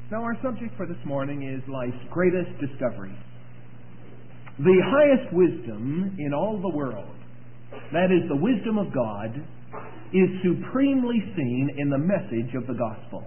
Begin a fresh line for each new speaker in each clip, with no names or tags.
Now, our subject for this morning is life's greatest discovery. The highest wisdom in all the world, that is, the wisdom of God, is supremely seen in the message of the gospel.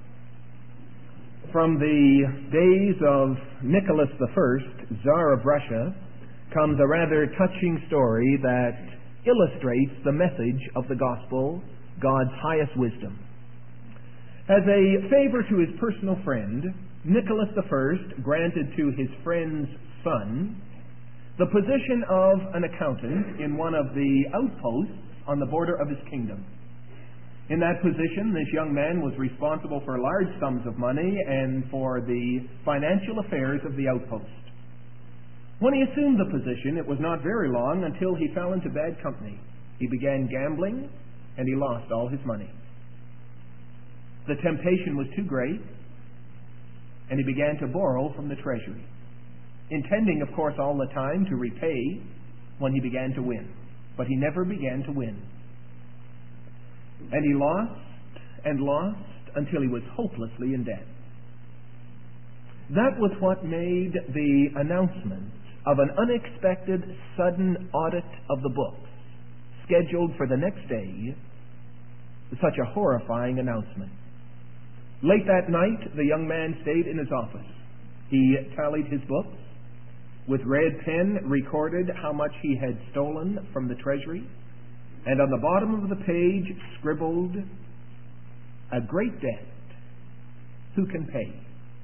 From the days of Nicholas I, Tsar of Russia, comes a rather touching story that illustrates the message of the gospel, God's highest wisdom. As a favor to his personal friend, Nicholas I granted to his friend's son the position of an accountant in one of the outposts on the border of his kingdom. In that position, this young man was responsible for large sums of money and for the financial affairs of the outpost. When he assumed the position, it was not very long until he fell into bad company. He began gambling, and he lost all his money. The temptation was too great, and he began to borrow from the treasury, intending, of course, all the time to repay when he began to win. But he never began to win. And he lost and lost until he was hopelessly in debt. That was what made the announcement of an unexpected, sudden audit of the books, scheduled for the next day, such a horrifying announcement. Late that night, the young man stayed in his office. He tallied his books, with red pen recorded how much he had stolen from the treasury, and on the bottom of the page scribbled, "A great debt. Who can pay?"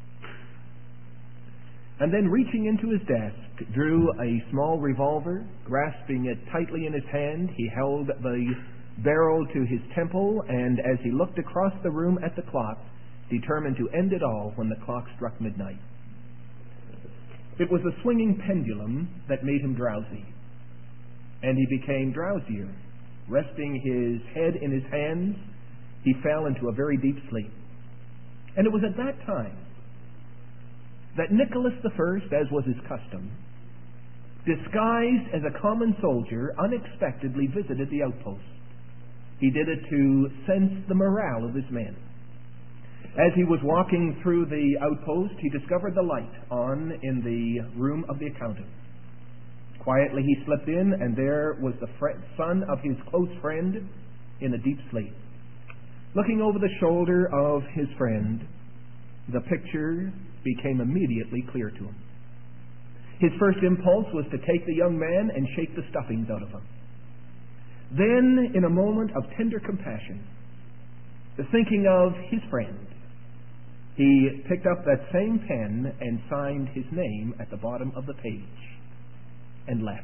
And then, reaching into his desk, drew a small revolver. Grasping it tightly in his hand, he held the barrel to his temple, and as he looked across the room at the clock, determined to end it all when the clock struck midnight. It was the swinging pendulum that made him drowsy, and he became drowsier. Resting his head in his hands, he fell into a very deep sleep. And it was at that time that Nicholas I, as was his custom, disguised as a common soldier, unexpectedly visited the outpost. He did it to sense the morale of his men. As he was walking through the outpost, he discovered the light on in the room of the accountant. Quietly he slipped in, and there was the son of his close friend in a deep sleep. Looking over the shoulder of his friend, the picture became immediately clear to him. His first impulse was to take the young man and shake the stuffings out of him. Then, in a moment of tender compassion, thinking of his friend, he picked up that same pen and signed his name at the bottom of the page and left.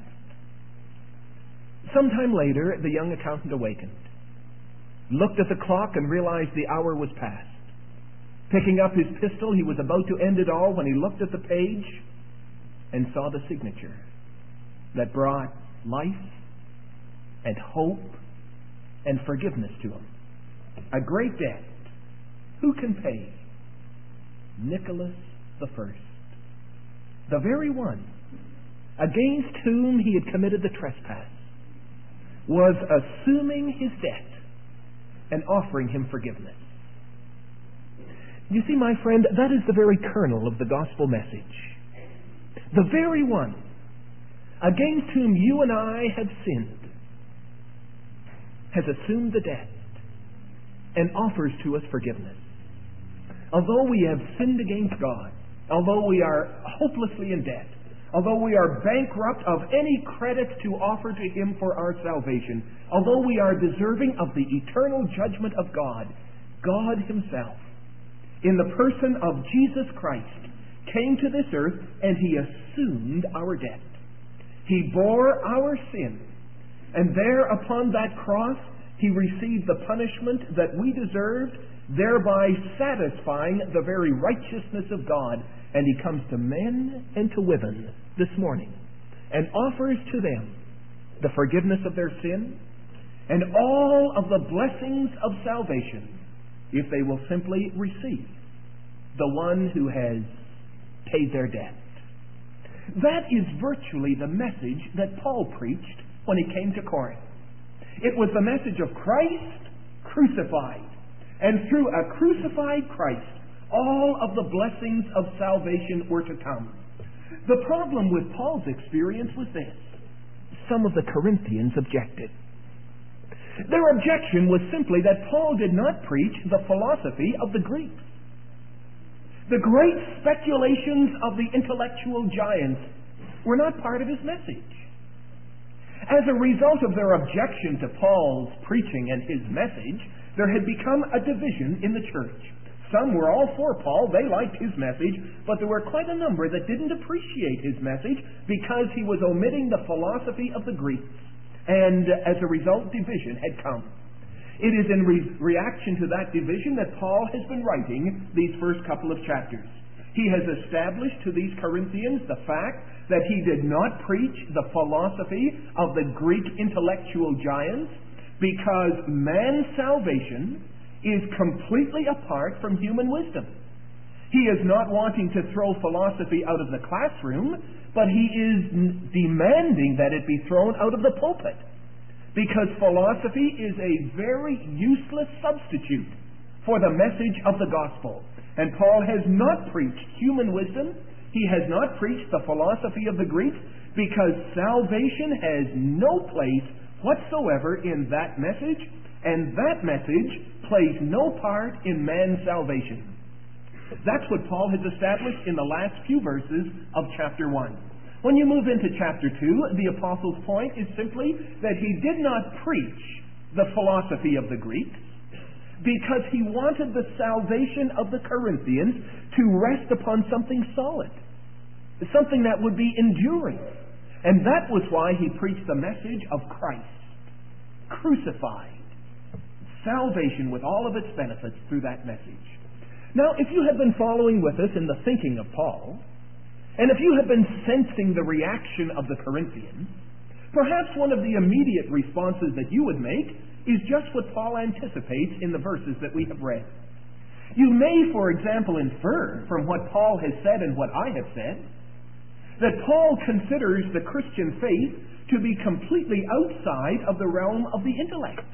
Sometime later, the young accountant awakened, looked at the clock, and realized the hour was past. Picking up his pistol, he was about to end it all when he looked at the page and saw the signature that brought life and hope and forgiveness to him. A great debt. Who can pay? Nicholas I. The very one against whom he had committed the trespass was assuming his debt and offering him forgiveness. You see, my friend, that is the very kernel of the gospel message. The very one against whom you and I have sinned has assumed the debt and offers to us forgiveness. Although we have sinned against God, although we are hopelessly in debt, although we are bankrupt of any credit to offer to Him for our salvation, although we are deserving of the eternal judgment of God, God Himself, in the person of Jesus Christ, came to this earth and He assumed our debt. He bore our sin, and there upon that cross He received the punishment that we deserved, thereby satisfying the very righteousness of God. And He comes to men and to women this morning and offers to them the forgiveness of their sin and all of the blessings of salvation if they will simply receive the one who has paid their debt. That is virtually the message that Paul preached when he came to Corinth. It was the message of Christ crucified. And through a crucified Christ, All of the blessings of salvation were to come. The problem with Paul's experience was this. Some of the Corinthians objected. Their objection was simply that Paul did not preach the philosophy of the Greeks. The great speculations of the intellectual giants were not part of his message. As a result of their objection to Paul's preaching and his message, there had become a division in the church. Some were all for Paul, they liked his message, but there were quite a number that didn't appreciate his message because he was omitting the philosophy of the Greeks. And as a result, division had come. It is in reaction to that division that Paul has been writing these first couple of chapters. He has established to these Corinthians the fact that he did not preach the philosophy of the Greek intellectual giants because man's salvation is completely apart from human wisdom. He is not wanting to throw philosophy out of the classroom, but he is demanding that it be thrown out of the pulpit. Because philosophy is a very useless substitute for the message of the gospel. And Paul has not preached human wisdom. He has not preached the philosophy of the Greeks because salvation has no place whatsoever in that message, and that message plays no part in man's salvation. That's what Paul has established in the last few verses of chapter 1. When you move into chapter 2, the apostle's point is simply that he did not preach the philosophy of the Greeks because he wanted the salvation of the Corinthians to rest upon something solid, something that would be enduring. And that was why he preached the message of Christ, crucified, salvation with all of its benefits through that message. Now, if you have been following with us in the thinking of Paul, and if you have been sensing the reaction of the Corinthians, perhaps one of the immediate responses that you would make is just what Paul anticipates in the verses that we have read. You may, for example, infer from what Paul has said and what I have said, that Paul considers the Christian faith to be completely outside of the realm of the intellect.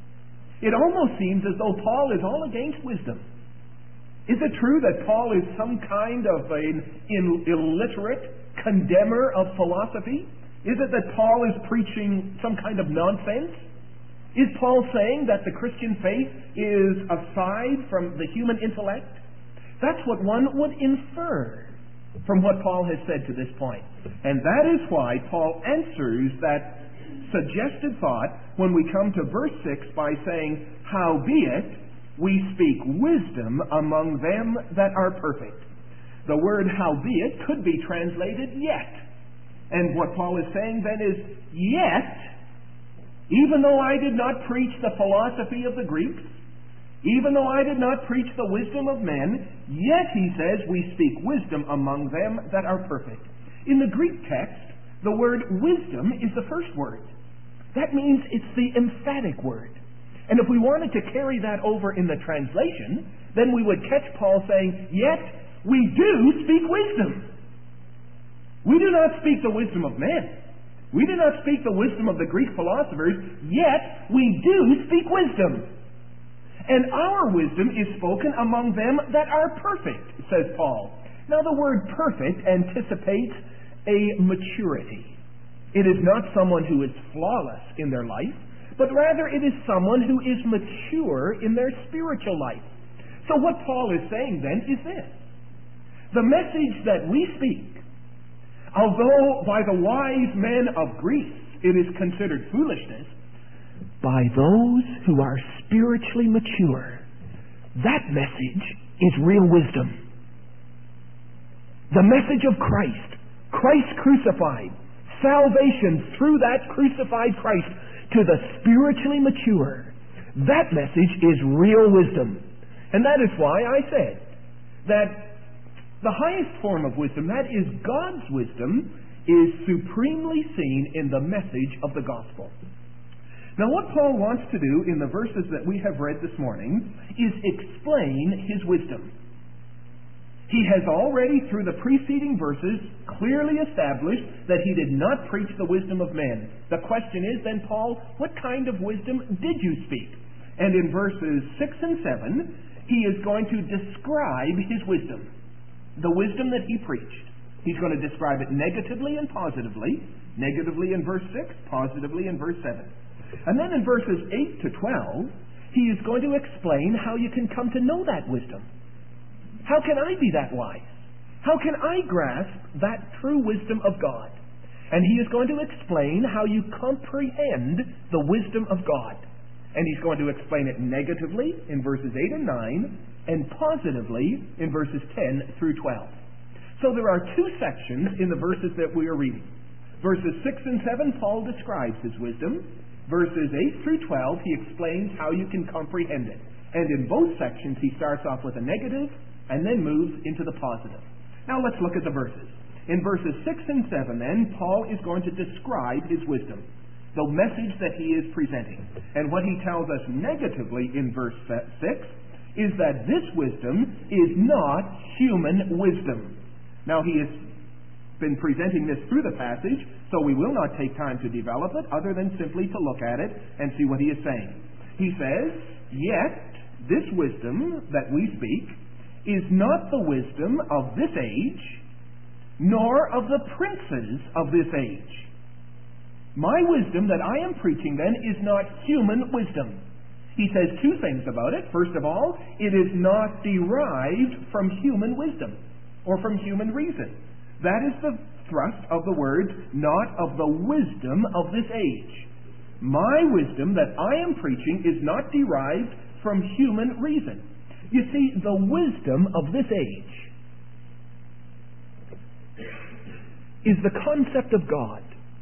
It almost seems as though Paul is all against wisdom. Is it true that Paul is some kind of an illiterate condemner of philosophy? Is it that Paul is preaching some kind of nonsense? Is Paul saying that the Christian faith is aside from the human intellect? That's what one would infer from what Paul has said to this point. And that is why Paul answers that suggested thought when we come to verse 6 by saying, "Howbeit, we speak wisdom among them that are perfect." The word howbeit could be translated yet. And what Paul is saying then is, yet, even though I did not preach the philosophy of the Greeks, even though I did not preach the wisdom of men, yet, he says, we speak wisdom among them that are perfect. In the Greek text, the word wisdom is the first word. That means it's the emphatic word. And if we wanted to carry that over in the translation, then we would catch Paul saying, yet we do speak wisdom. We do not speak the wisdom of men. We do not speak the wisdom of the Greek philosophers, yet we do speak wisdom. And our wisdom is spoken among them that are perfect, says Paul. Now the word perfect anticipates a maturity. It is not someone who is flawless in their life, but rather it is someone who is mature in their spiritual life. So what Paul is saying then is this: the message that we speak, although by the wise men of Greece it is considered foolishness, by those who are spiritually mature, that message is real wisdom. The message of Christ, Christ crucified, salvation through that crucified Christ to the spiritually mature, that message is real wisdom. And that is why I said that the highest form of wisdom, that is God's wisdom, is supremely seen in the message of the gospel. Now what Paul wants to do in the verses that we have read this morning is explain his wisdom. He has already, through the preceding verses, clearly established that he did not preach the wisdom of men. The question is then, Paul, what kind of wisdom did you speak? And in verses 6 and 7, he is going to describe his wisdom, the wisdom that he preached. He's going to describe it negatively and positively. Negatively in verse 6, positively in verse 7. And then in verses 8 to 12, he is going to explain how you can come to know that wisdom. How can I be that wise? How can I grasp that true wisdom of God? And he is going to explain how you comprehend the wisdom of God. And he's going to explain it negatively in verses 8 and 9, and positively in verses 10 through 12. So there are two sections in the verses that we are reading. Verses 6 and 7, Paul describes his wisdom. Verses 8 through 12, he explains how you can comprehend it. And in both sections, he starts off with a negative and then moves into the positive. Now let's look at the verses. In verses 6 and 7, then, Paul is going to describe his wisdom, the message that he is presenting. And what he tells us negatively in verse 6 is that this wisdom is not human wisdom. Now, he has been presenting this through the passage, so we will not take time to develop it other than simply to look at it and see what he is saying. He says, "Yet this wisdom that we speak is not the wisdom of this age, nor of the princes of this age." My wisdom that I am preaching, then, is not human wisdom. He says two things about it. First of all, it is not derived from human wisdom or from human reason. That is the thrust of the words, "not of the wisdom of this age." My wisdom that I am preaching is not derived from human reason. You see, the wisdom of this age is the concept of God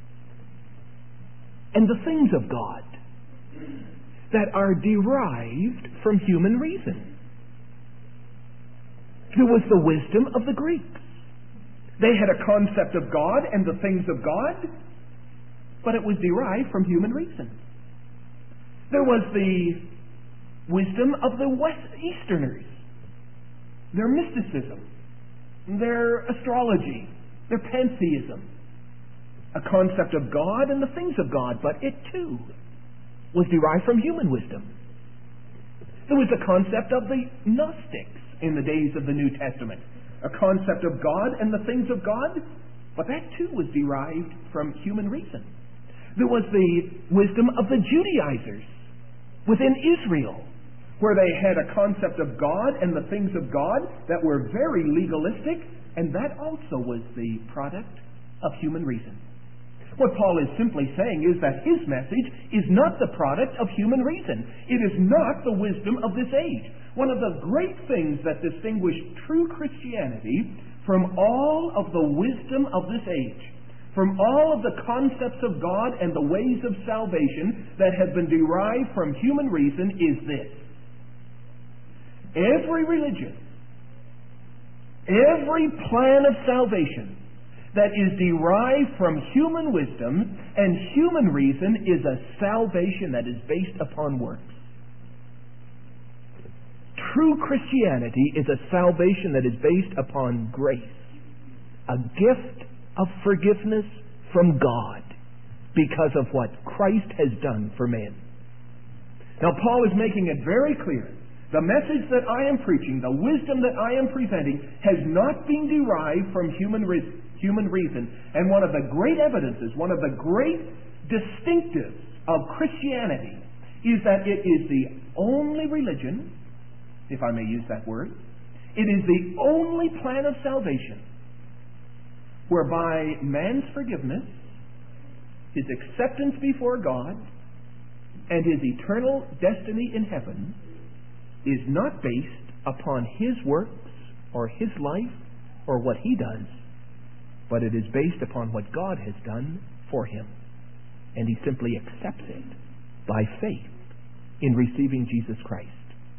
and the things of God that are derived from human reason. There was the wisdom of the Greeks. They had a concept of God and the things of God, but it was derived from human reason. There was the wisdom of the West Easterners, their mysticism, their astrology, their pantheism, a concept of God and the things of God, but it too was derived from human wisdom. There was the concept of the Gnostics in the days of the New Testament, a concept of God and the things of God, but that too was derived from human reason. There was the wisdom of the Judaizers within Israel, where they had a concept of God and the things of God that were very legalistic, and that also was the product of human reason. What Paul is simply saying is that his message is not the product of human reason. It is not the wisdom of this age. One of the great things that distinguish true Christianity from all of the wisdom of this age, from all of the concepts of God and the ways of salvation that have been derived from human reason, is this: every religion, every plan of salvation that is derived from human wisdom and human reason is a salvation that is based upon works. True Christianity is a salvation that is based upon grace, a gift of forgiveness from God because of what Christ has done for man. Now, Paul is making it very clear. The message that I am preaching, the wisdom that I am presenting, has not been derived from human reason. And one of the great evidences, one of the great distinctives of Christianity is that it is the only religion, if I may use that word, it is the only plan of salvation whereby man's forgiveness, his acceptance before God, and his eternal destiny in heaven is not based upon his works or his life or what he does, but it is based upon what God has done for him. And he simply accepts it by faith in receiving Jesus Christ.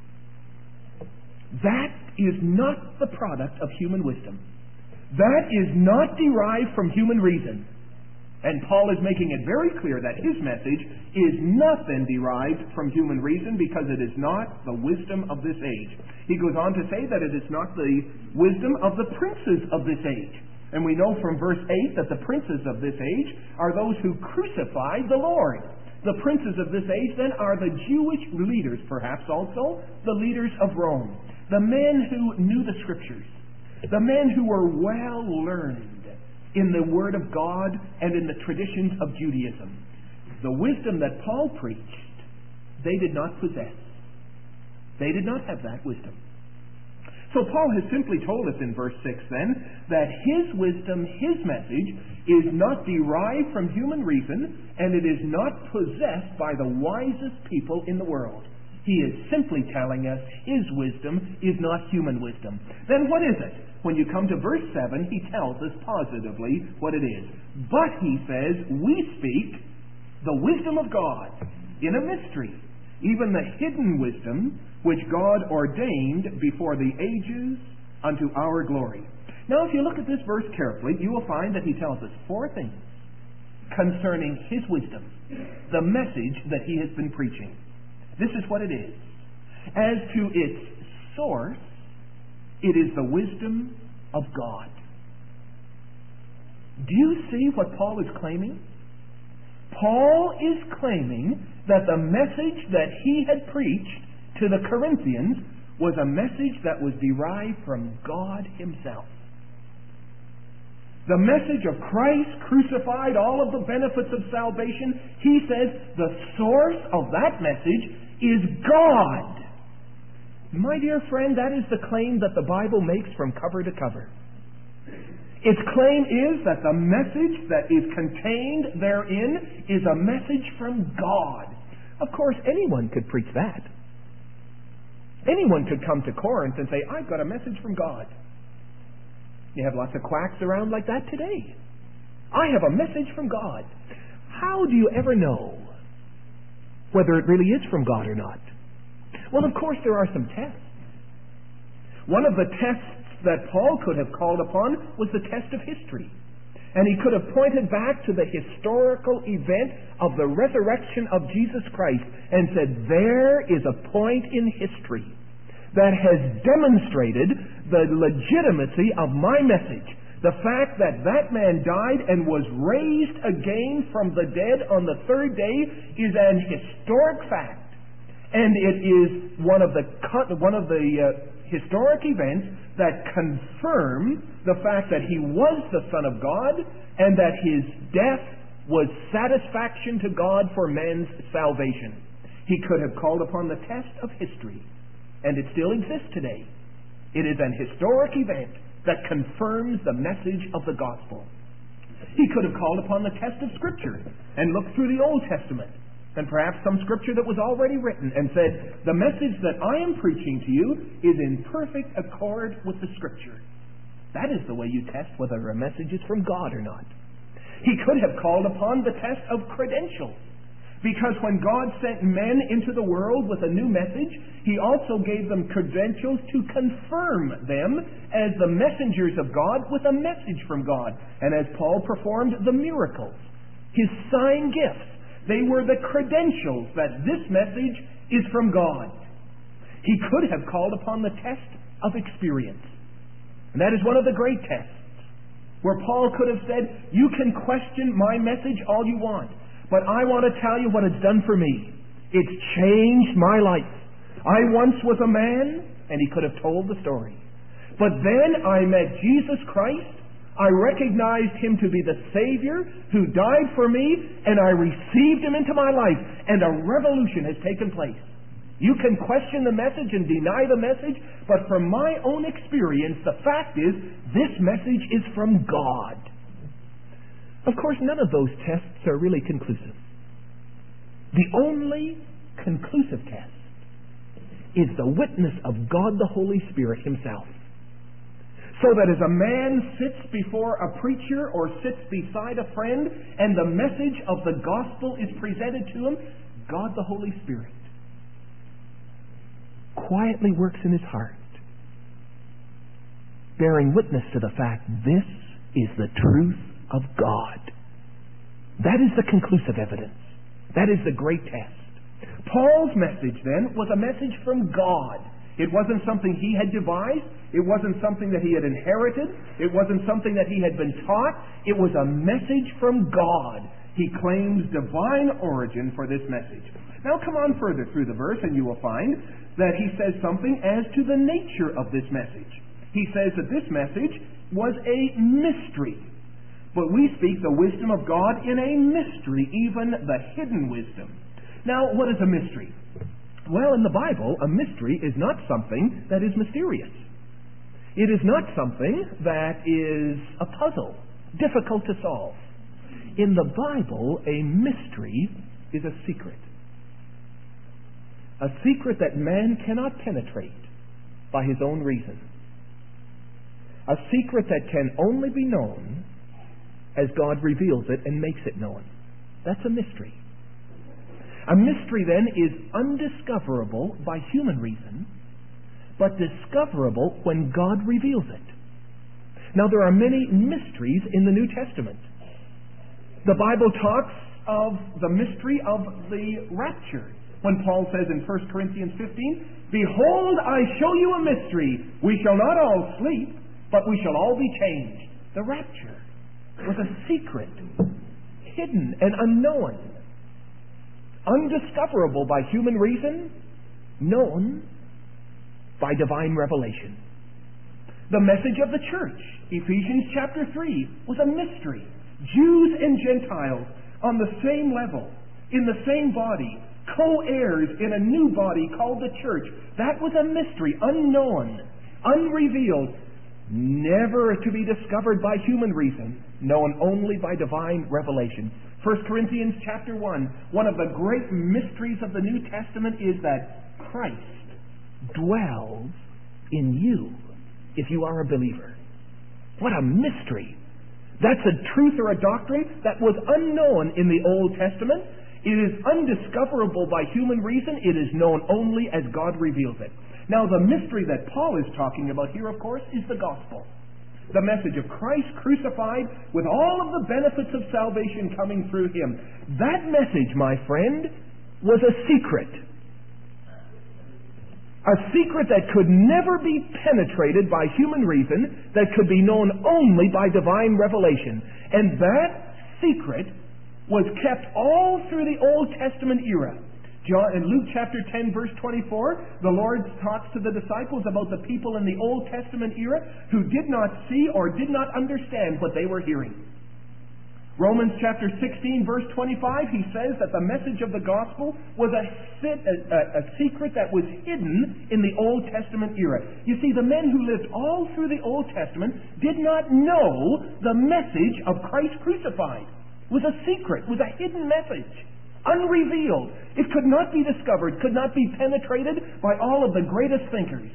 That is not the product of human wisdom. That is not derived from human reason. And Paul is making it very clear that his message is not then derived from human reason, because it is not the wisdom of this age. He goes on to say that it is not the wisdom of the princes of this age. And we know from verse 8 that the princes of this age are those who crucified the Lord. The princes of this age, then, are the Jewish leaders, perhaps also the leaders of Rome. The men who knew the Scriptures. The men who were well learned in the Word of God and in the traditions of Judaism. The wisdom that Paul preached, they did not possess. They did not have that wisdom. So Paul has simply told us in verse 6 then that his wisdom, his message, is not derived from human reason, and it is not possessed by the wisest people in the world. He is simply telling us his wisdom is not human wisdom. Then what is it? When you come to verse 7, he tells us positively what it is. But, he says, we speak the wisdom of God in a mystery, even the hidden wisdom which God ordained before the ages unto our glory. Now, if you look at this verse carefully, you will find that he tells us 4 things concerning his wisdom, the message that he has been preaching. This is what it is. As to its source, it is the wisdom of God. Do you see what Paul is claiming? Paul is claiming that the message that he had preached to the Corinthians was a message that was derived from God himself. The message of Christ crucified, all of the benefits of salvation, he says the source of that message is God. My dear friend, that is the claim that the Bible makes from cover to cover. Its claim is that the message that is contained therein is a message from God. Of course, anyone could preach that. Anyone could come to Corinth and say, I've got a message from God. You have lots of quacks around like that today. I have a message from God. How do you ever know whether it really is from God or not? Well, of course, there are some tests. One of the tests that Paul could have called upon was the test of history. And he could have pointed back to the historical event of the resurrection of Jesus Christ and said, there is a point in history that has demonstrated the legitimacy of my message. The fact that that man died and was raised again from the dead on the 3rd day is an historic fact. And it is one of the historic events that confirm the fact that he was the Son of God and that his death was satisfaction to God for men's salvation. He could have called upon the test of history, and it still exists today. It is an historic event that confirms the message of the gospel. He could have called upon the test of Scripture and looked through the Old Testament and perhaps some Scripture that was already written and said, the message that I am preaching to you is in perfect accord with the Scripture. That is the way you test whether a message is from God or not. He could have called upon the test of credentials, because when God sent men into the world with a new message, He also gave them credentials to confirm them as the messengers of God with a message from God. And as Paul performed the miracles, his sign gifts, they were the credentials that this message is from God. He could have called upon the test of experience. And that is one of the great tests, where Paul could have said, you can question my message all you want, but I want to tell you what it's done for me. It's changed my life. I once was a man, and he could have told the story. But then I met Jesus Christ. I recognized Him to be the Savior who died for me, and I received Him into my life, and a revolution has taken place. You can question the message and deny the message, but from my own experience, the fact is, this message is from God. Of course, none of those tests are really conclusive. The only conclusive test is the witness of God the Holy Spirit Himself. So that as a man sits before a preacher or sits beside a friend and the message of the gospel is presented to him, God the Holy Spirit quietly works in his heart, bearing witness to the fact this is the truth of God. That is the conclusive evidence. That is the great test. Paul's message then was a message from God. It wasn't something he had devised. It wasn't something that he had inherited. It wasn't something that he had been taught. It was a message from God. He claims divine origin for this message. Now come on further through the verse and you will find that he says something as to the nature of this message. He says that this message was a mystery. But we speak the wisdom of God in a mystery, even the hidden wisdom. Now, what is a mystery? Well, in the Bible, a mystery is not something that is mysterious. It is not something that is a puzzle, difficult to solve. In the Bible, a mystery is a secret. A secret that man cannot penetrate by his own reason. A secret that can only be known as God reveals it and makes it known. That's a mystery. A mystery, then, is undiscoverable by human reason, but discoverable when God reveals it. Now, there are many mysteries in the New Testament. The Bible talks of the mystery of the rapture. When Paul says in 1 Corinthians 15, "Behold, I show you a mystery. We shall not all sleep, but we shall all be changed." The rapture was a secret, hidden and unknown, undiscoverable by human reason, known by divine revelation. The message of the church, Ephesians chapter 3, was a mystery. Jews and Gentiles on the same level, in the same body, co-heirs in a new body called the church. That was a mystery, unknown, unrevealed, never to be discovered by human reason, known only by divine revelation. 1 Corinthians chapter 1, one of the great mysteries of the New Testament is that Christ dwells in you if you are a believer. What a mystery! That's a truth or a doctrine that was unknown in the Old Testament. It is undiscoverable by human reason. It is known only as God reveals it. Now, the mystery that Paul is talking about here, of course, is the gospel. The message of Christ crucified with all of the benefits of salvation coming through Him. That message, my friend, was a secret. A secret that could never be penetrated by human reason, that could be known only by divine revelation. And that secret was kept all through the Old Testament era. In Luke chapter 10, verse 24, the Lord talks to the disciples about the people in the Old Testament era who did not see or did not understand what they were hearing. Romans chapter 16, verse 25, he says that the message of the gospel was a secret that was hidden in the Old Testament era. You see, the men who lived all through the Old Testament did not know the message of Christ crucified. It was a secret, was a hidden message, unrevealed. It could not be discovered, could not be penetrated by all of the greatest thinkers.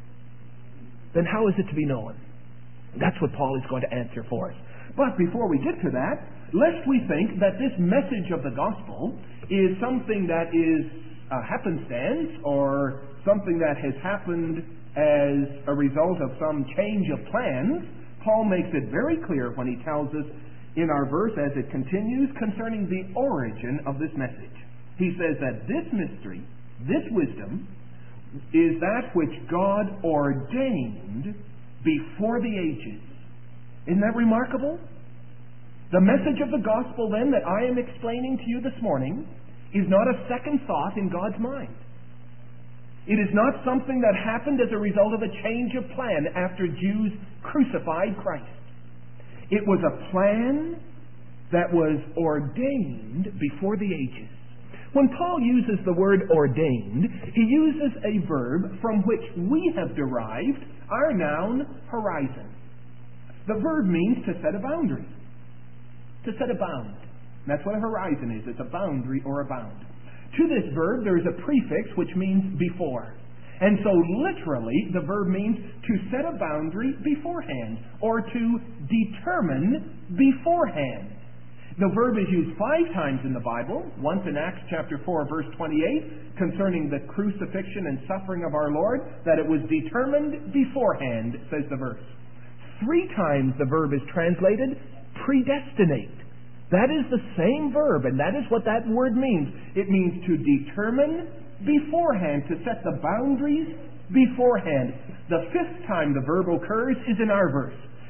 Then how is it to be known? That's what Paul is going to answer for us. But before we get to that, lest we think that this message of the gospel is something that is happenstance or something that has happened as a result of some change of plans, Paul makes it very clear when he tells us in our verse as it continues concerning the origin of this message. He says that this mystery, this wisdom, is that which God ordained before the ages. Isn't that remarkable? The message of the gospel, then, that I am explaining to you this morning is not a second thought in God's mind. It is not something that happened as a result of a change of plan after Jews crucified Christ. It was a plan that was ordained before the ages. When Paul uses the word ordained, he uses a verb from which we have derived our noun horizon. The verb means to set a boundary, to set a bound. And that's what a horizon is. It's a boundary or a bound. To this verb, there is a prefix which means before. And so literally, the verb means to set a boundary beforehand or to determine beforehand. The verb is used 5 times in the Bible, once in Acts chapter 4, verse 28, concerning the crucifixion and suffering of our Lord, that it was determined beforehand, says the verse. 3 times the verb is translated predestinate. That is the same verb, and that is what that word means. It means to determine beforehand, to set the boundaries beforehand. The 5th time the verb occurs is in our verse.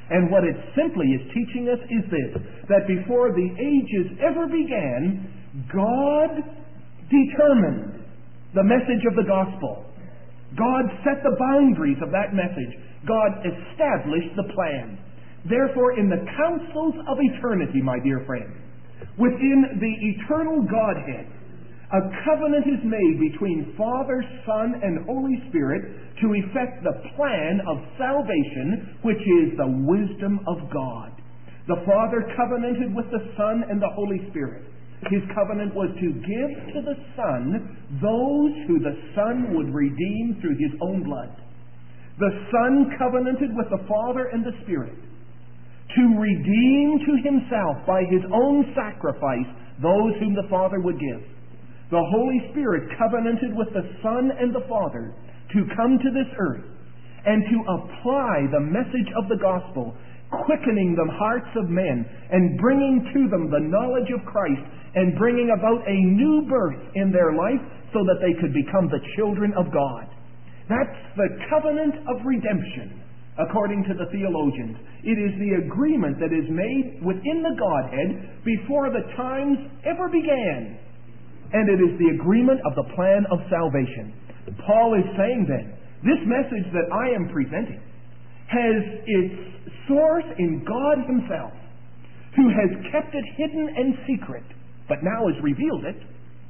And what it simply is teaching us is this, that before the ages ever began, God determined the message of the gospel. God set the boundaries of that message. God established the plan. Therefore, in the councils of eternity, my dear friend, within the eternal Godhead, a covenant is made between Father, Son, and Holy Spirit to effect the plan of salvation, which is the wisdom of God. The Father covenanted with the Son and the Holy Spirit. His covenant was to give to the Son those who the Son would redeem through His own blood. The Son covenanted with the Father and the Spirit to redeem to Himself by His own sacrifice those whom the Father would give. The Holy Spirit covenanted with the Son and the Father to come to this earth and to apply the message of the gospel, quickening the hearts of men and bringing to them the knowledge of Christ and bringing about a new birth in their life so that they could become the children of God. That's the covenant of redemption, according to the theologians. It is the agreement that is made within the Godhead before the times ever began. And it is the agreement of the plan of salvation. Paul is saying then, this message that I am presenting has its source in God Himself, who has kept it hidden and secret, but now has revealed it.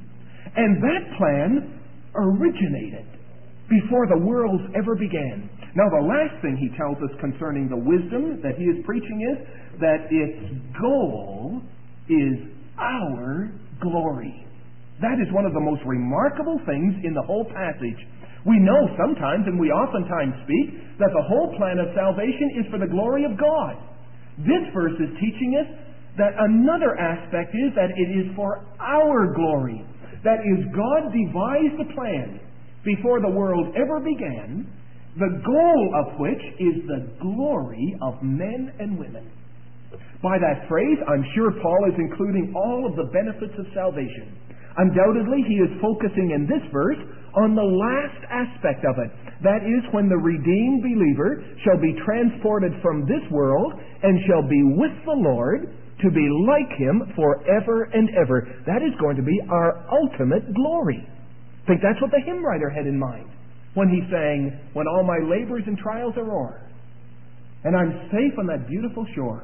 And that plan originated before the worlds ever began. Now, the last thing he tells us concerning the wisdom that he is preaching is that its goal is our glory. That is one of the most remarkable things in the whole passage. We know sometimes, and we oftentimes speak, that the whole plan of salvation is for the glory of God. This verse is teaching us that another aspect is that it is for our glory. That is, God devised a plan before the world ever began, the goal of which is the glory of men and women. By that phrase, I'm sure Paul is including all of the benefits of salvation. Undoubtedly, he is focusing in this verse on the last aspect of it. That is, when the redeemed believer shall be transported from this world and shall be with the Lord to be like Him forever and ever. That is going to be our ultimate glory. I think that's what the hymn writer had in mind when he sang, "When all my labors and trials are o'er, and I'm safe on that beautiful shore,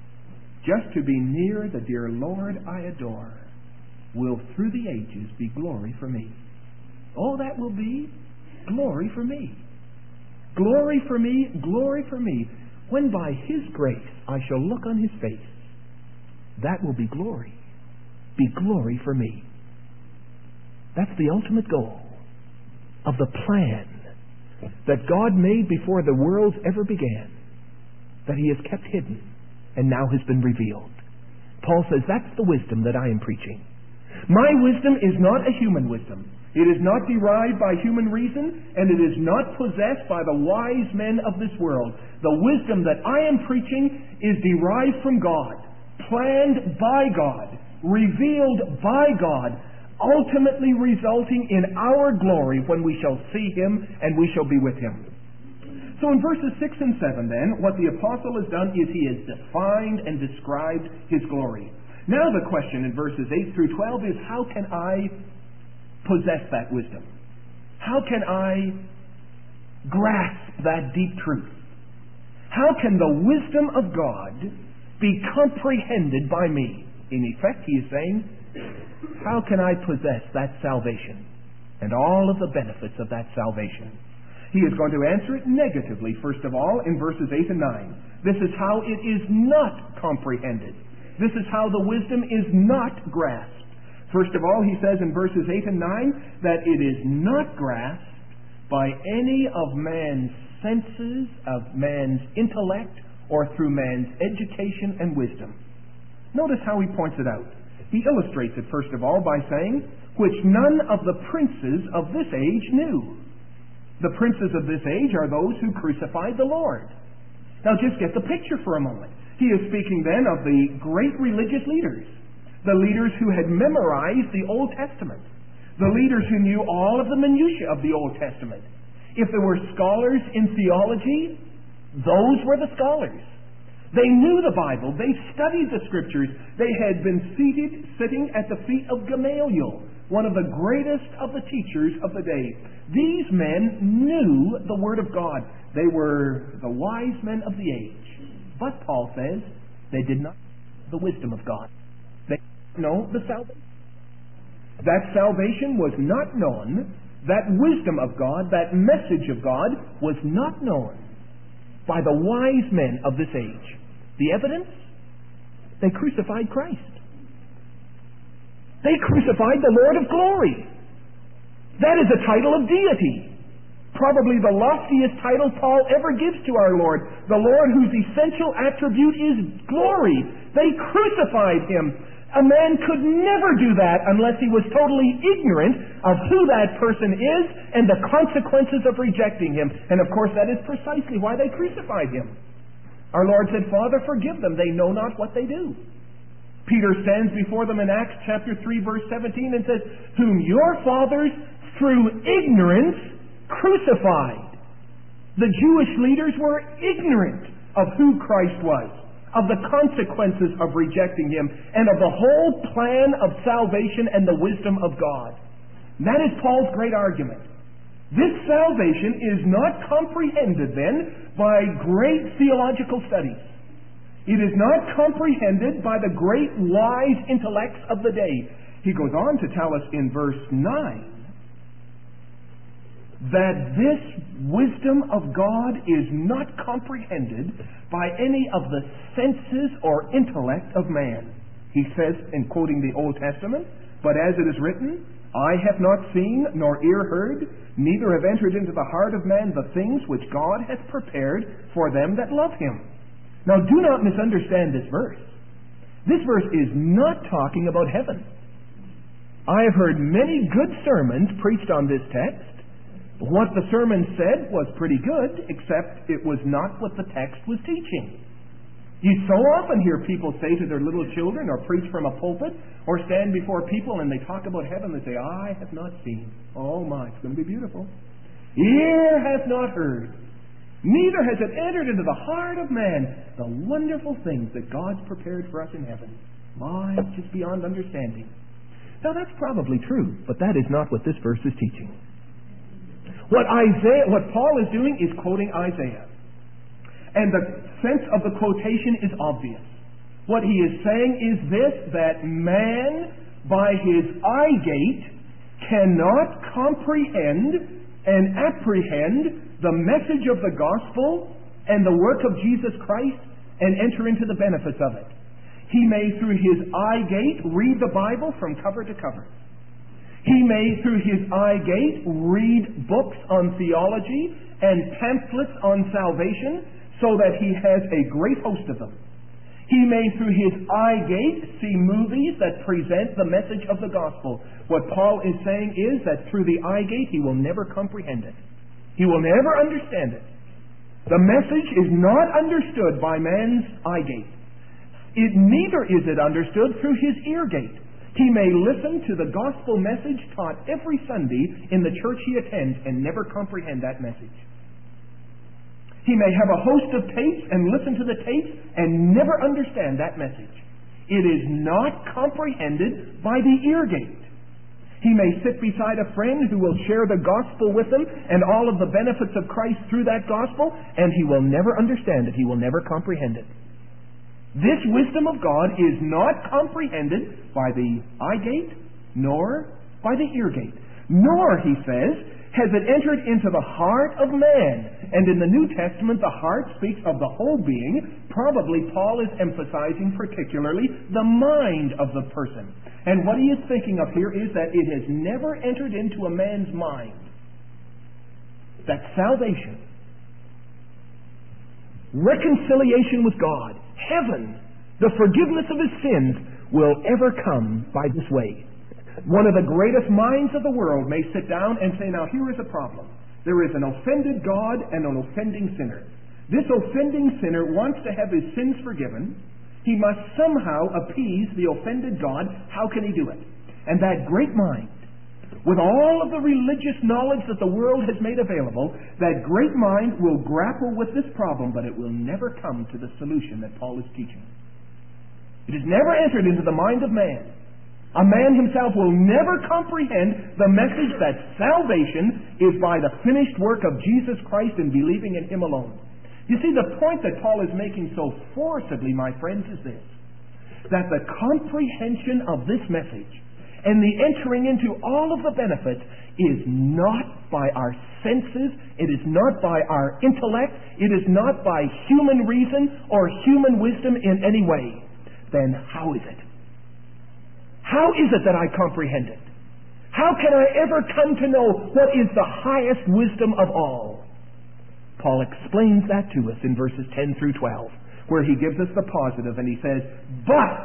just to be near the dear Lord I adore, will through the ages be glory for me." Oh, that will be glory for me. Glory for me, glory for me. When by His grace I shall look on His face, that will be glory. Be glory for me. That's the ultimate goal of the plan that God made before the worlds ever began, that He has kept hidden and now has been revealed. Paul says that's the wisdom that I am preaching. My wisdom is not a human wisdom. It is not derived by human reason, and it is not possessed by the wise men of this world. The wisdom that I am preaching is derived from God, planned by God, revealed by God, ultimately resulting in our glory when we shall see Him and we shall be with Him. So in verses 6 and 7 then, what the apostle has done is he has defined and described his glory. Now the question in verses 8 through 12 is, how can I possess that wisdom? How can I grasp that deep truth? How can the wisdom of God be comprehended by me? In effect, he is saying, how can I possess that salvation and all of the benefits of that salvation? He is going to answer it negatively, first of all, in verses 8 and 9. This is how it is not comprehended. This is how the wisdom is not grasped. First of all, he says in verses 8 and 9 that it is not grasped by any of man's senses, of man's intellect, or through man's education and wisdom. Notice how he points it out. He illustrates it, first of all, by saying, which none of the princes of this age knew. The princes of this age are those who crucified the Lord. Now just get the picture for a moment. He is speaking then of the great religious leaders, the leaders who had memorized the Old Testament, the leaders who knew all of the minutiae of the Old Testament. If there were scholars in theology, those were the scholars. They knew the Bible. They studied the Scriptures. They had been sitting at the feet of Gamaliel, one of the greatest of the teachers of the day. These men knew the Word of God. They were the wise men of the age. But Paul says they did not know the wisdom of God. They did not know the salvation. That salvation was not known. That wisdom of God, that message of God, was not known by the wise men of this age. The evidence? They crucified Christ. They crucified the Lord of glory. That is a title of deity. Probably the loftiest title Paul ever gives to our Lord. The Lord whose essential attribute is glory. They crucified Him. A man could never do that unless he was totally ignorant of who that person is and the consequences of rejecting Him. And of course that is precisely why they crucified Him. Our Lord said, Father, forgive them. They know not what they do. Peter stands before them in Acts chapter 3 verse 17 and says, whom your fathers through ignorance crucified. The Jewish leaders were ignorant of who Christ was, of the consequences of rejecting Him, and of the whole plan of salvation and the wisdom of God. And that is Paul's great argument. This salvation is not comprehended then by great theological studies. It is not comprehended by the great wise intellects of the day. He goes on to tell us in verse 9 that this wisdom of God is not comprehended by any of the senses or intellect of man. He says, in quoting the Old Testament, but as it is written, eye hath not seen, nor ear heard, neither have entered into the heart of man the things which God hath prepared for them that love Him. Now do not misunderstand this verse. This verse is not talking about heaven. I have heard many good sermons preached on this text. What the sermon said was pretty good, except it was not what the text was teaching. You so often hear people say to their little children, or preach from a pulpit, or stand before people and they talk about heaven, they say, eye hath not seen. Oh my, it's going to be beautiful. Ear hath not heard. Neither has it entered into the heart of man the wonderful things that God's prepared for us in heaven. My, just beyond understanding. Now that's probably true, but that is not what this verse is teaching. What Paul is doing is quoting Isaiah. And the sense of the quotation is obvious. What he is saying is this, that man, by his eye gate, cannot comprehend and apprehend the message of the gospel and the work of Jesus Christ and enter into the benefits of it. He may, through his eye gate, read the Bible from cover to cover. He may, through his eye gate, read books on theology and pamphlets on salvation so that he has a great host of them. He may, through his eye gate, see movies that present the message of the gospel. What Paul is saying is that through the eye gate, he will never comprehend it. He will never understand it. The message is not understood by man's eye gate. Neither is it understood through his ear gate. He may listen to the gospel message taught every Sunday in the church he attends and never comprehend that message. He may have a host of tapes and listen to the tapes and never understand that message. It is not comprehended by the ear gate. He may sit beside a friend who will share the gospel with him and all of the benefits of Christ through that gospel, and he will never understand it. He will never comprehend it. This wisdom of God is not comprehended by the eye gate, nor by the ear gate. Nor, he says, has it entered into the heart of man. And in the New Testament, the heart speaks of the whole being. Probably Paul is emphasizing particularly the mind of the person. And what he is thinking of here is that it has never entered into a man's mind that salvation, reconciliation with God, heaven, the forgiveness of his sins will ever come by this way. One of the greatest minds of the world may sit down and say, now here is a problem. There is an offended God and an offending sinner. This offending sinner wants to have his sins forgiven. He must somehow appease the offended God. How can he do it? And that great mind with all of the religious knowledge that the world has made available, that great mind will grapple with this problem, but it will never come to the solution that Paul is teaching. It has never entered into the mind of man. A man himself will never comprehend the message that salvation is by the finished work of Jesus Christ and believing in Him alone. You see, the point that Paul is making so forcibly, my friends, is this: that the comprehension of this message and the entering into all of the benefits is not by our senses, it is not by our intellect, it is not by human reason or human wisdom in any way. Then how is it? How is it that I comprehend it? How can I ever come to know what is the highest wisdom of all? Paul explains that to us in verses 10 through 12, where he gives us the positive and he says, "But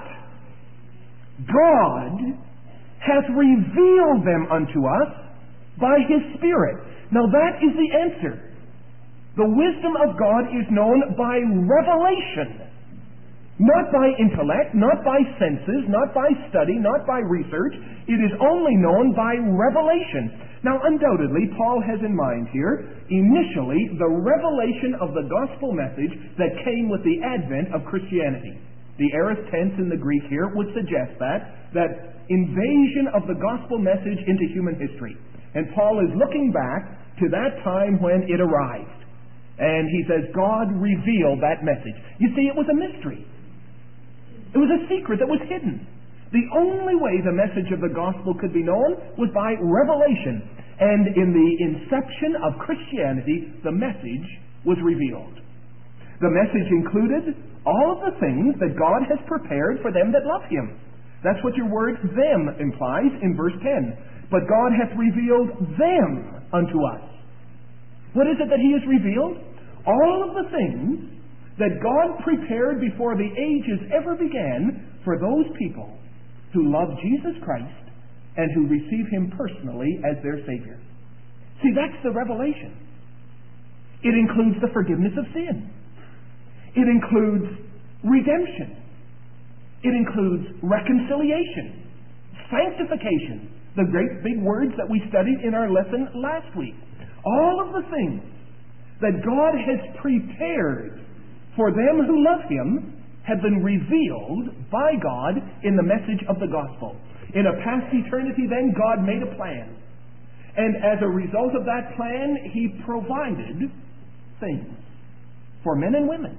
God hath revealed them unto us by His Spirit." Now that is the answer. The wisdom of God is known by revelation. Not by intellect, not by senses, not by study, not by research. It is only known by revelation. Now, undoubtedly, Paul has in mind here, initially, the revelation of the gospel message that came with the advent of Christianity. The aorist tense in the Greek here would suggest that invasion of the gospel message into human history. And Paul is looking back to that time when it arrived. And he says, God revealed that message. You see, it was a mystery. It was a secret that was hidden. The only way the message of the gospel could be known was by revelation. And in the inception of Christianity, the message was revealed. The message included all of the things that God has prepared for them that love Him. That's what your word "them" implies in verse 10. But God hath revealed them unto us. What is it that He has revealed? All of the things that God prepared before the ages ever began for those people who love Jesus Christ and who receive Him personally as their Savior. See, that's the revelation. It includes the forgiveness of sin. It includes redemption. It includes reconciliation, sanctification, the great big words that we studied in our lesson last week. All of the things that God has prepared for them who love Him have been revealed by God in the message of the gospel. In a past eternity, then, God made a plan. And as a result of that plan, He provided things for men and women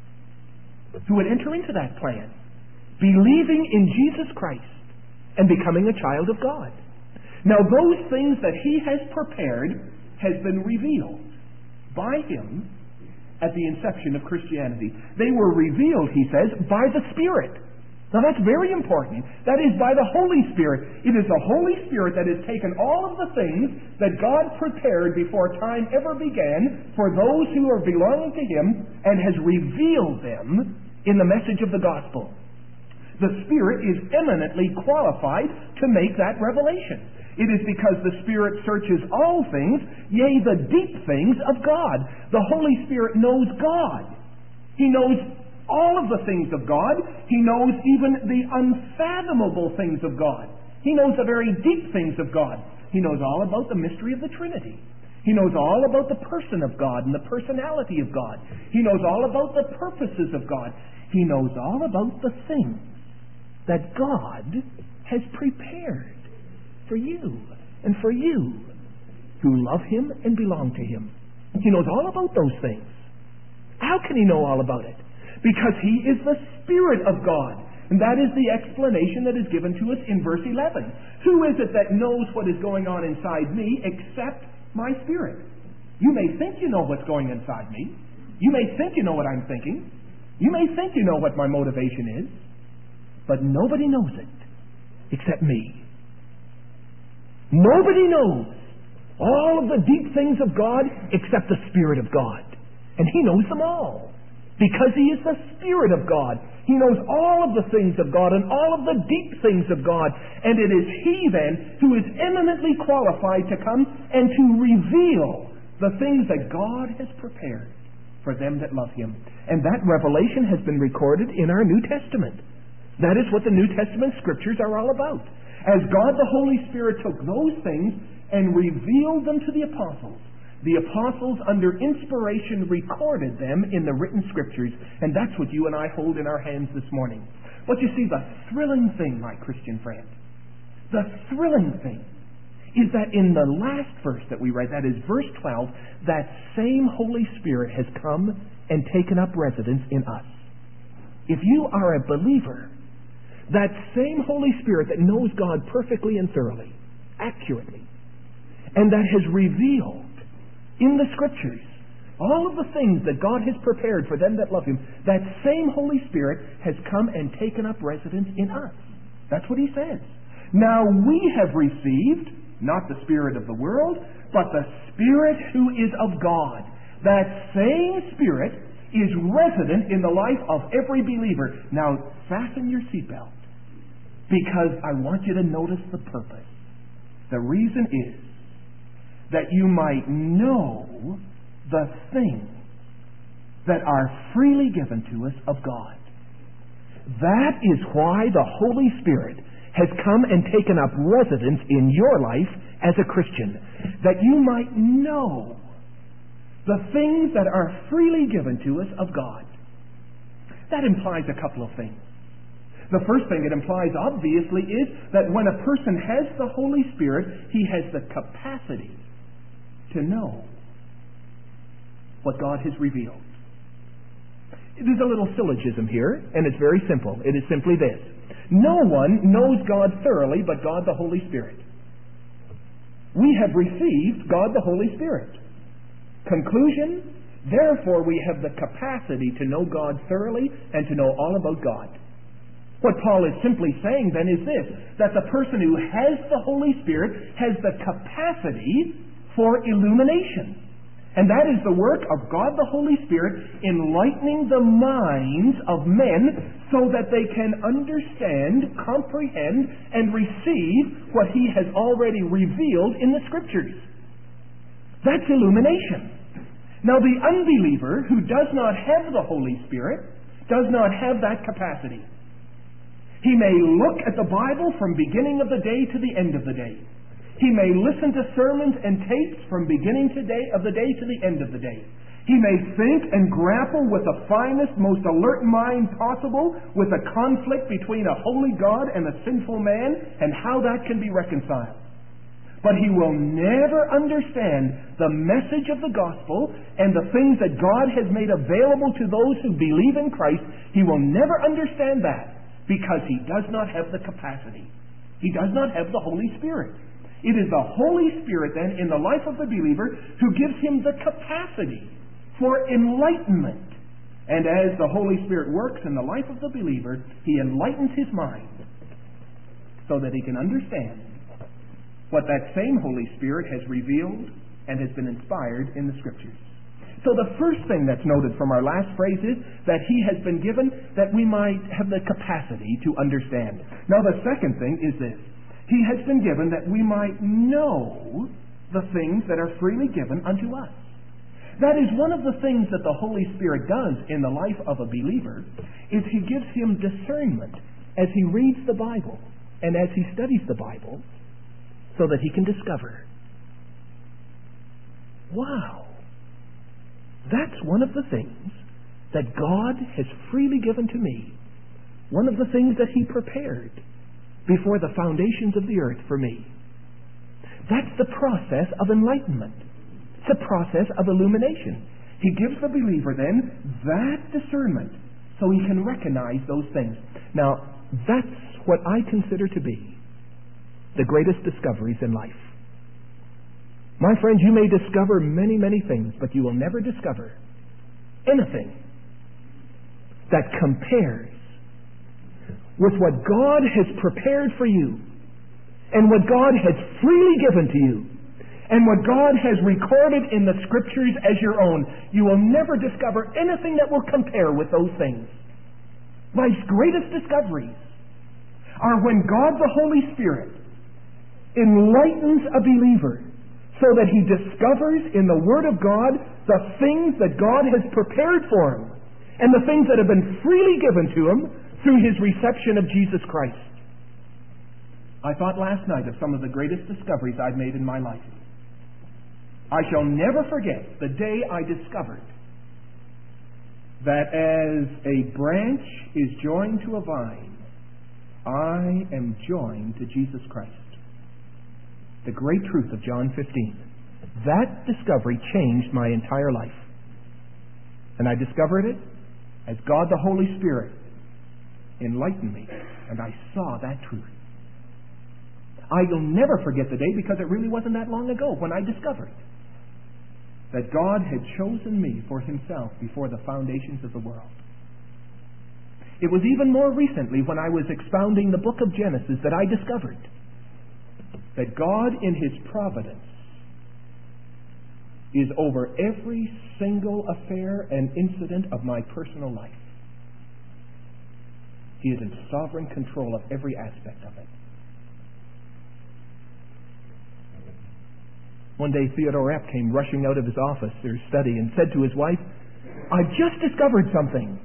who would enter into that plan, believing in Jesus Christ and becoming a child of God. Now, those things that He has prepared has been revealed by Him at the inception of Christianity. They were revealed, he says, by the Spirit. Now that's very important. That is by the Holy Spirit. It is the Holy Spirit that has taken all of the things that God prepared before time ever began for those who are belonging to Him and has revealed them in the message of the gospel. The Spirit is eminently qualified to make that revelation. It is because the Spirit searches all things, yea, the deep things of God. The Holy Spirit knows God. He knows all of the things of God. He knows even the unfathomable things of God. He knows the very deep things of God. He knows all about the mystery of the Trinity. He knows all about the person of God and the personality of God. He knows all about the purposes of God. He knows all about the things that God has prepared for you and for you who love Him and belong to Him. He knows all about those things. How can He know all about it? Because He is the Spirit of God. And that is the explanation that is given to us in verse 11. Who is it that knows what is going on inside me except my spirit? You may think you know what's going inside me. You may think you know what I'm thinking. You may think you know what my motivation is. But nobody knows it except me. Nobody knows all of the deep things of God except the Spirit of God. And He knows them all. Because He is the Spirit of God. He knows all of the things of God and all of the deep things of God. And it is He then who is eminently qualified to come and to reveal the things that God has prepared for them that love Him. And that revelation has been recorded in our New Testament. That is what the New Testament Scriptures are all about. As God the Holy Spirit took those things and revealed them to the apostles under inspiration recorded them in the written Scriptures, and that's what you and I hold in our hands this morning. But you see, the thrilling thing, my Christian friend, the thrilling thing is that in the last verse that we read, that is verse 12, that same Holy Spirit has come and taken up residence in us. If you are a believer, that same Holy Spirit that knows God perfectly and thoroughly, accurately, and that has revealed in the Scriptures all of the things that God has prepared for them that love Him, that same Holy Spirit has come and taken up residence in us. That's what He says. Now we have received, not the spirit of the world, but the Spirit who is of God. That same Spirit is resident in the life of every believer. Now, fasten your seatbelt, because I want you to notice the purpose. The reason is that you might know the things that are freely given to us of God. That is why the Holy Spirit has come and taken up residence in your life as a Christian, that you might know the things that are freely given to us of God. That implies a couple of things. The first thing it implies, obviously, is that when a person has the Holy Spirit, he has the capacity to know what God has revealed. There's a little syllogism here, and it's very simple. It is simply this: no one knows God thoroughly but God the Holy Spirit. We have received God the Holy Spirit. Conclusion: therefore we have the capacity to know God thoroughly and to know all about God. What Paul is simply saying then is this: that the person who has the Holy Spirit has the capacity for illumination. And that is the work of God the Holy Spirit enlightening the minds of men so that they can understand, comprehend, and receive what He has already revealed in the Scriptures. That's illumination. Now, the unbeliever who does not have the Holy Spirit does not have that capacity. He may look at the Bible from beginning of the day to the end of the day. He may listen to sermons and tapes from beginning of the day to the end of the day. He may think and grapple with the finest, most alert mind possible with the conflict between a holy God and a sinful man and how that can be reconciled. But he will never understand the message of the gospel and the things that God has made available to those who believe in Christ. He will never understand that because he does not have the capacity. He does not have the Holy Spirit. It is the Holy Spirit then in the life of the believer who gives him the capacity for enlightenment. And as the Holy Spirit works in the life of the believer, He enlightens his mind so that he can understand what that same Holy Spirit has revealed and has been inspired in the Scriptures. So the first thing that's noted from our last phrase is that He has been given that we might have the capacity to understand. Now the second thing is this: He has been given that we might know the things that are freely given unto us. That is one of the things that the Holy Spirit does in the life of a believer, is He gives him discernment as he reads the Bible and as he studies the Bible so that he can discover, wow, that's one of the things that God has freely given to me. One of the things that He prepared before the foundations of the earth for me. That's the process of enlightenment. It's a process of illumination. He gives the believer then that discernment so he can recognize those things. Now, that's what I consider to be the greatest discoveries in life. My friends, you may discover many, many things, but you will never discover anything that compares with what God has prepared for you and what God has freely given to you and what God has recorded in the Scriptures as your own. You will never discover anything that will compare with those things. Life's greatest discoveries are when God the Holy Spirit enlightens a believer so that he discovers in the Word of God the things that God has prepared for him and the things that have been freely given to him through his reception of Jesus Christ. I thought last night of some of the greatest discoveries I've made in my life. I shall never forget the day I discovered that as a branch is joined to a vine, I am joined to Jesus Christ. The great truth of John 15. That discovery changed my entire life. And I discovered it as God the Holy Spirit enlightened me, and I saw that truth. I'll never forget the day, because it really wasn't that long ago when I discovered that God had chosen me for himself before the foundations of the world. It was even more recently, when I was expounding the book of Genesis, that I discovered that God in his providence is over every single affair and incident of my personal life. He is in sovereign control of every aspect of it. One day Theodore Epp came rushing out of his office or study and said to his wife, "I've just discovered something."